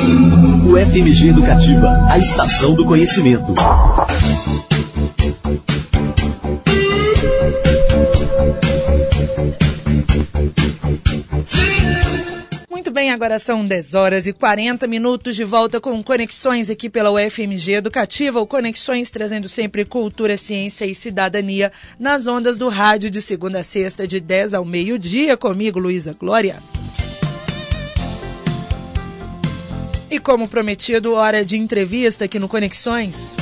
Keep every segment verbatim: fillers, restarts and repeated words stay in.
O F M G Educativa, a estação do conhecimento. Muito bem, agora são dez horas e quarenta minutos, de volta com Conexões aqui pela U F M G Educativa, o Conexões trazendo sempre cultura, ciência e cidadania nas ondas do rádio de segunda a sexta, de dez ao meio-dia, comigo, Luísa Glória. E como prometido, hora de entrevista aqui no Conexões.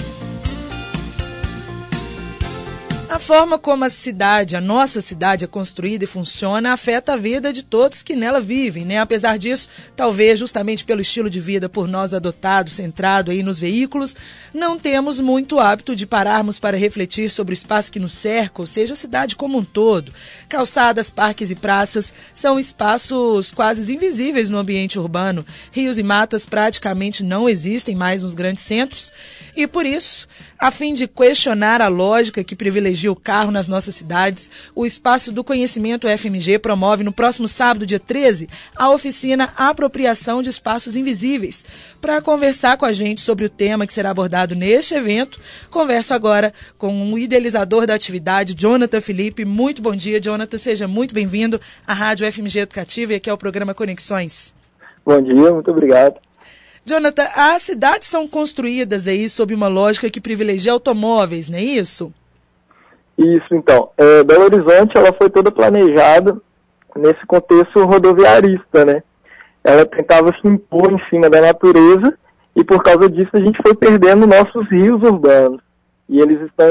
A forma como a cidade, a nossa cidade é construída e funciona, afeta a vida de todos que nela vivem, né? Apesar disso, talvez justamente pelo estilo de vida por nós adotado, centrado aí nos veículos, não temos muito hábito de pararmos para refletir sobre o espaço que nos cerca, ou seja, a cidade como um todo. Calçadas, parques e praças são espaços quase invisíveis no ambiente urbano. Rios e matas praticamente não existem mais nos grandes centros e, por isso, a fim de questionar a lógica que privilegia o carro nas nossas cidades, o Espaço do Conhecimento F M G promove no próximo sábado, dia treze, a oficina Apropriação de Espaços Invisíveis. Para conversar com a gente sobre o tema que será abordado neste evento, converso agora com o idealizador da atividade, Jonathan Felipe. Muito bom dia, Jonathan. Seja muito bem-vindo à Rádio F M G Educativa e aqui ao programa Conexões. Bom dia, muito obrigado. Jonathan, as cidades são construídas aí sob uma lógica que privilegia automóveis, não é isso? Isso, então. É, Belo Horizonte, ela foi toda planejada nesse contexto rodoviarista, né? Ela tentava se impor em cima da natureza e por causa disso a gente foi perdendo nossos rios urbanos. E eles estão,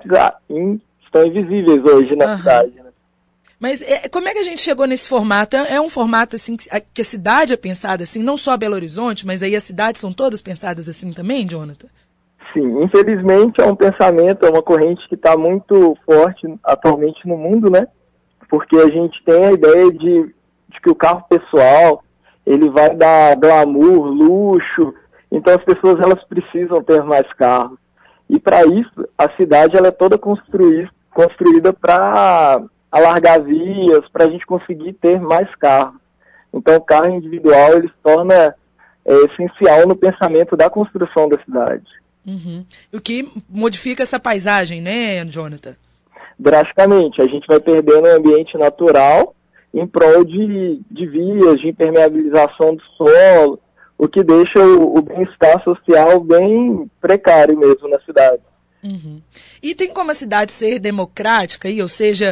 estão invisíveis hoje na uhum. cidade, né? Mas é, como é que a gente chegou nesse formato? É um formato assim que a, que a cidade é pensada assim, não só Belo Horizonte, mas aí as cidades são todas pensadas assim também, Jonathan? Sim, infelizmente é um pensamento, é uma corrente que está muito forte atualmente no mundo, né? Porque a gente tem a ideia de, de que o carro pessoal, ele vai dar glamour, luxo, então as pessoas elas precisam ter mais carros. E para isso, a cidade ela é toda construída, construída para alargar vias, para a gente conseguir ter mais carros. Então o carro individual ele se torna é, essencial no pensamento da construção da cidade. Uhum. O que modifica essa paisagem, né, Jonathan? Drasticamente. A gente vai perdendo o ambiente natural em prol de, de vias, de impermeabilização do solo, o que deixa o, o bem-estar social bem precário mesmo na cidade. Uhum. E tem como a cidade ser democrática, aí, ou seja,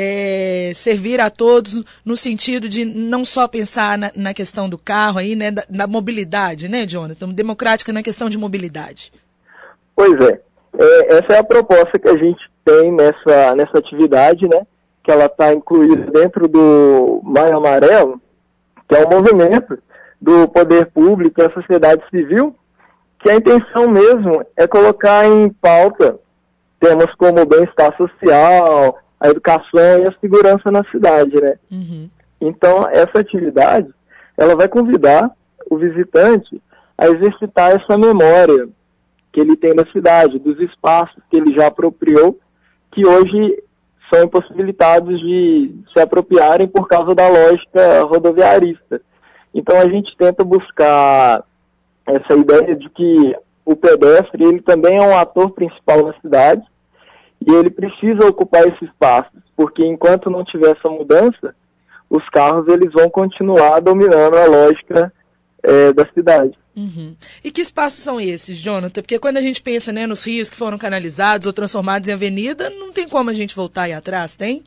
é, servir a todos no sentido de não só pensar na, na questão do carro, aí, né, da, da mobilidade, né, Jonathan? Democrática na questão de mobilidade. Pois é. é, essa é a proposta que a gente tem nessa, nessa atividade, né, que ela está incluída dentro do Maio Amarelo, que é um movimento do poder público e a sociedade civil, que a intenção mesmo é colocar em pauta temas como o bem-estar social, a educação e a segurança na cidade, né? Uhum. Então, essa atividade, ela vai convidar o visitante a exercitar essa memória que ele tem da cidade, dos espaços que ele já apropriou, que hoje são impossibilitados de se apropriarem por causa da lógica rodoviarista. Então, a gente tenta buscar essa ideia de que o pedestre ele também é um ator principal na cidade e ele precisa ocupar esse espaço, porque enquanto não tiver essa mudança, os carros eles vão continuar dominando a lógica é, da cidade. Uhum. E que espaços são esses, Jonathan? Porque quando a gente pensa, né, nos rios que foram canalizados ou transformados em avenida, não tem como a gente voltar aí atrás, tem?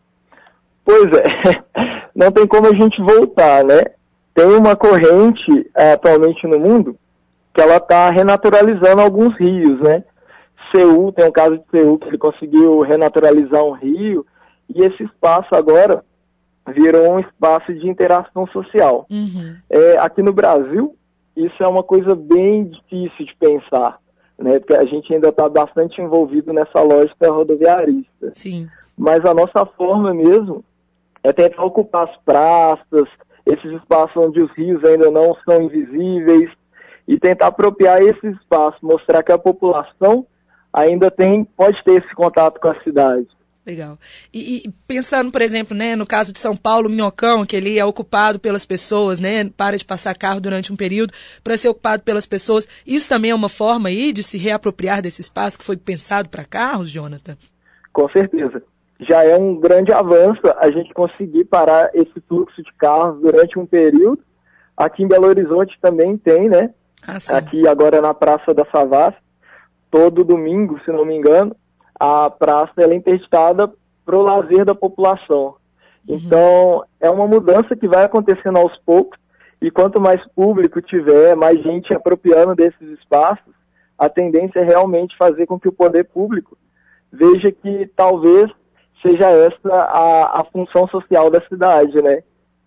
Pois é, não tem como a gente voltar, né? Tem uma corrente é, atualmente no mundo que ela está renaturalizando alguns rios, né? Seul, tem um caso de Seul que ele conseguiu renaturalizar um rio e esse espaço agora virou um espaço de interação social. Uhum. É, aqui no Brasil, isso é uma coisa bem difícil de pensar, né? Porque a gente ainda está bastante envolvido nessa lógica rodoviarista. Sim. Mas a nossa forma mesmo é tentar ocupar as praças, esses espaços onde os rios ainda não são invisíveis, e tentar apropriar esse espaço, mostrar que a população ainda tem, pode ter esse contato com a cidade. Legal. E, e pensando, por exemplo, né, no caso de São Paulo, o Minhocão, que ele é ocupado pelas pessoas, né, para de passar carro durante um período para ser ocupado pelas pessoas, isso também é uma forma aí de se reapropriar desse espaço que foi pensado para carros, Jonathan? Com certeza. Já é um grande avanço a gente conseguir parar esse fluxo de carros durante um período. Aqui em Belo Horizonte também tem, né? Ah, sim. Aqui agora na Praça da Savassi, todo domingo, se não me engano, a praça ela é interditada para o lazer da população. Uhum. Então, é uma mudança que vai acontecendo aos poucos, e quanto mais público tiver, mais gente apropriando desses espaços, a tendência é realmente fazer com que o poder público veja que talvez seja essa a, a função social da cidade, né?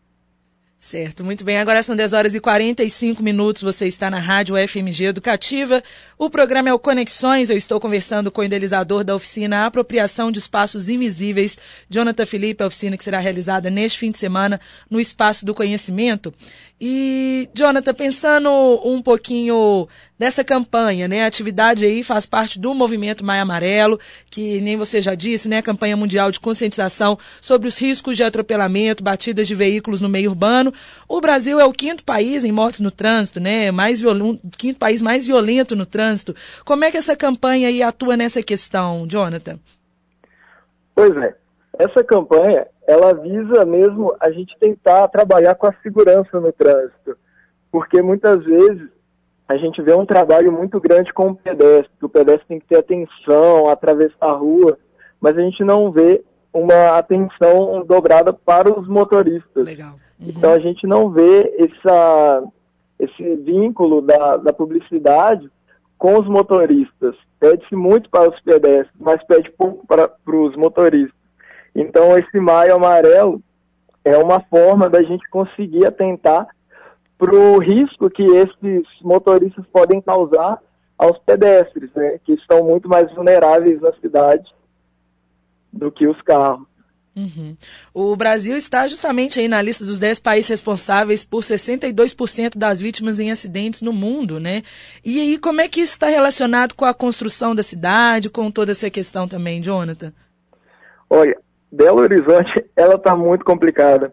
Certo, muito bem. Agora são dez horas e quarenta e cinco minutos, você está na Rádio F M G Educativa. O programa é o Conexões, eu estou conversando com o idealizador da oficina Apropriação de Espaços Invisíveis, Jonathan Felipe, a oficina que será realizada neste fim de semana no Espaço do Conhecimento. E, Jonathan, pensando um pouquinho dessa campanha, né? A atividade aí faz parte do movimento Maio Amarelo, que nem você já disse, né? A campanha mundial de conscientização sobre os riscos de atropelamento, batidas de veículos no meio urbano. O Brasil é o quinto país em mortes no trânsito, né? Mais viol... quinto país mais violento no trânsito. Como é que essa campanha aí atua nessa questão, Jonathan? Pois é, essa campanha, ela visa mesmo a gente tentar trabalhar com a segurança no trânsito, porque muitas vezes a gente vê um trabalho muito grande com o pedestre, que o pedestre tem que ter atenção, atravessar a rua, mas a gente não vê uma atenção dobrada para os motoristas. Legal. Uhum. Então a gente não vê essa, esse vínculo da, da publicidade com os motoristas. Pede-se muito para os pedestres, mas pede pouco para, para os motoristas. Então esse Maio Amarelo é uma forma da gente conseguir atentar para o risco que esses motoristas podem causar aos pedestres, né, que estão muito mais vulneráveis na cidade do que os carros. Uhum. O Brasil está justamente aí na lista dos dez países responsáveis por sessenta e dois por cento das vítimas em acidentes no mundo, né? E aí, como é que isso está relacionado com a construção da cidade, com toda essa questão também, Jonathan? Olha, Belo Horizonte, ela está muito complicada,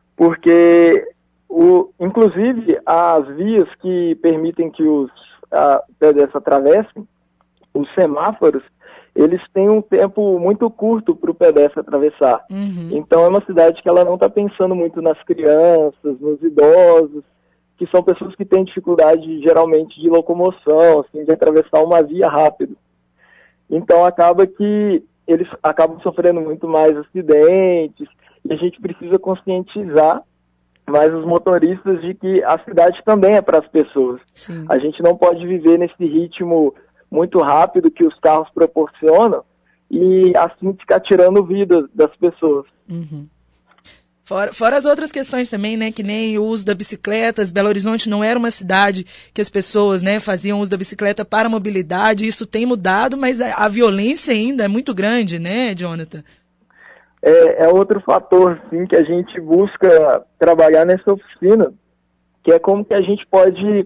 porque, o, inclusive, as vias que permitem que os a, pedestres atravessem, os semáforos, eles têm um tempo muito curto para o pedestre atravessar. Uhum. Então é uma cidade que ela não está pensando muito nas crianças, nos idosos, que são pessoas que têm dificuldade geralmente de locomoção, assim, de atravessar uma via rápido. Então acaba que eles acabam sofrendo muito mais acidentes, e a gente precisa conscientizar mais os motoristas de que a cidade também é para as pessoas. Sim. A gente não pode viver nesse ritmo muito rápido que os carros proporcionam e assim ficar tirando vidas das pessoas. Uhum. Fora, fora as outras questões também, né, que nem o uso da bicicleta. Belo Horizonte não era uma cidade que as pessoas, né, faziam uso da bicicleta para mobilidade, isso tem mudado, mas a, a violência ainda é muito grande, né, Jonathan? É, é outro fator, sim, que a gente busca trabalhar nessa oficina, que é como que a gente pode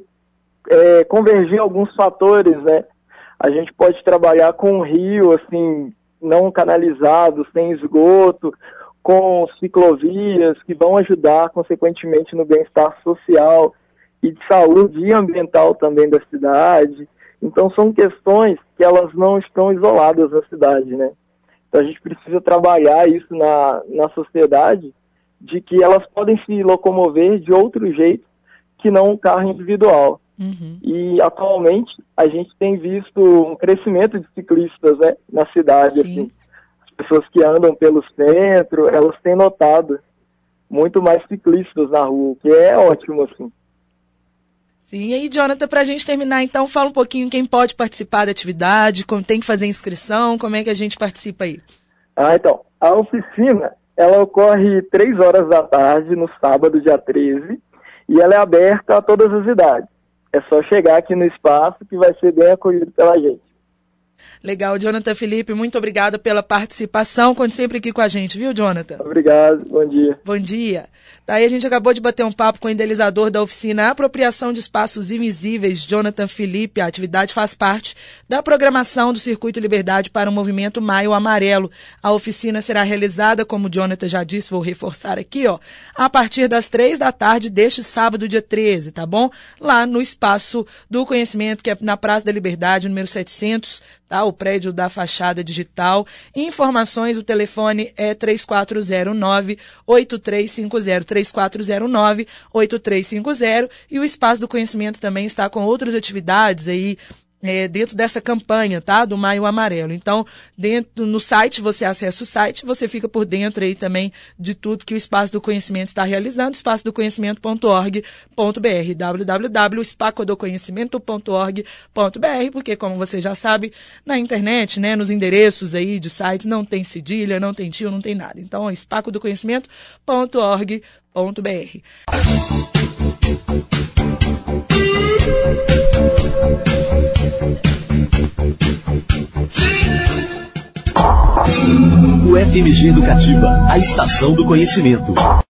é, convergir alguns fatores, né? A gente pode trabalhar com um rio, assim, não canalizado, sem esgoto, com ciclovias que vão ajudar, consequentemente, no bem-estar social e de saúde e ambiental também da cidade. Então, são questões que elas não estão isoladas na cidade, né? Então, a gente precisa trabalhar isso na, na sociedade, de que elas podem se locomover de outro jeito que não um carro individual. Uhum. E atualmente a gente tem visto um crescimento de ciclistas, né, na cidade. Assim. As pessoas que andam pelo centro, elas têm notado muito mais ciclistas na rua, o que é ótimo, assim. Sim, e aí, Jonathan, para a gente terminar, então, fala um pouquinho quem pode participar da atividade, como tem que fazer inscrição, como é que a gente participa aí? Ah, então, a oficina, ela ocorre três horas da tarde, no sábado, dia treze, e ela é aberta a todas as idades. É só chegar aqui no espaço que vai ser bem acolhido pela gente. Legal, Jonathan Felipe, muito obrigada pela participação. Conte sempre aqui com a gente, viu, Jonathan? Obrigado, bom dia. Bom dia. Daí a gente acabou de bater um papo com o idealizador da oficina Apropriação de Espaços Invisíveis, Jonathan Felipe. A atividade faz parte da programação do Circuito Liberdade para o movimento Maio Amarelo. A oficina será realizada, como o Jonathan já disse, vou reforçar aqui, ó, a partir das três da tarde deste sábado, dia treze, tá bom? Lá no Espaço do Conhecimento, que é na Praça da Liberdade, número setecentos, tá? O prédio da fachada digital. Informações, o telefone é três quatro zero nove, oito três cinco zero, três quatro zero nove, oito três cinco zero, e o Espaço do Conhecimento também está com outras atividades aí, É, dentro dessa campanha, tá? Do Maio Amarelo. Então, dentro, no site, você acessa o site, você fica por dentro aí também de tudo que o Espaço do Conhecimento está realizando, espaço do conhecimento ponto org ponto br, w w w ponto espaco do conhecimento ponto org ponto br, porque, como você já sabe, na internet, né, nos endereços aí de sites, não tem cedilha, não tem tio, não tem nada. Então, é espaco do conhecimento ponto org ponto br. O F M G Educativa, a estação do conhecimento.